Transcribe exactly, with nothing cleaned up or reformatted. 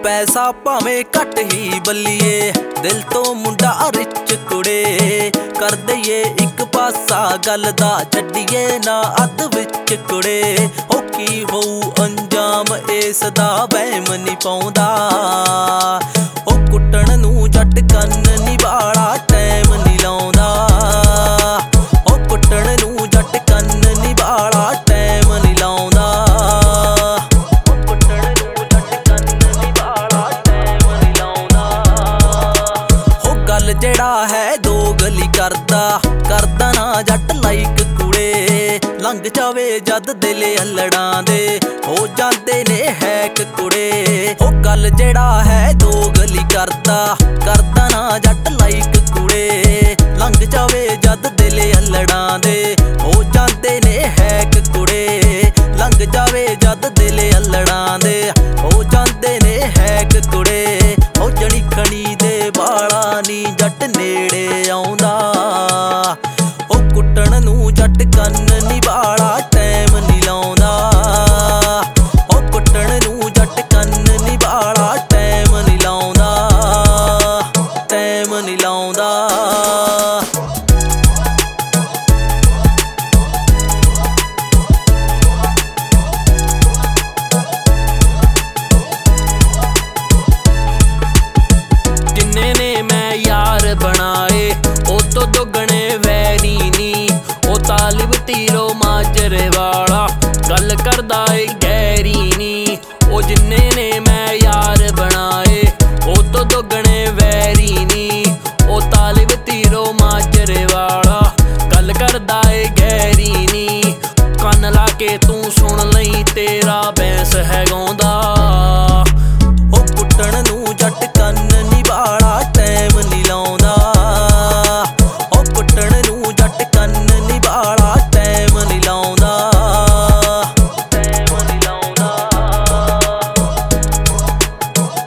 पैसा भावें घट ही बल्लीए, दिल तो मुंडा रिच कुड़े। कर दईए एक पासा गल दा, छड्डीए ना अध विच कुड़े। हो की होऊ अंजाम इस दा वहम नहीं पाउंदा। ओ कुट्टण नूं जट कन नी बाड़ा टैम नहीं लाउंदा। ओ कुट्टण नूं जट कन नी बाड़ा टैम नहीं लाउंदा। जेड़ा है दो गली करदा, करदा ना जट लाइक कुड़े। लंघ जावे जद दिल अल्लड़ां दे, हो जांदे ने हैक कुड़े। हो गल जेड़ा है दो गली करदा, करदा ना जट लाइक कुड़े। लंघ जावे जद दिल अल्लड़ां दे, हो जांदे ने हैक कुड़े। लंघ जावे जद दिल अल्लड़ां दे, हो जांदे ने हैक कुड़े। हो जणी खड़ी दे बाला नी जट नेड़े आउंदा। ओ कुट्टण नूं जट कन नी बाड़ा टैम नी लाउंदा। ओ कुट्टण नूं जट कन नी बाड़ा टैम नी लाउंदा, टैम नी लाउंदा। जिन्ने ने मैं यार बनाए, ओ तो दुगने वैरी नी। ओ तालिब तीरो माजरे वाला, गल करदा ए गैरी नी। ओ जिन्ने ने मैं यार बनाए, ओ तो दुगने वैरी नी। ओ तालिब तीरो माजरे वाला, गल करदा ए गैरी नी। कन ला के तू सुन लई तेरा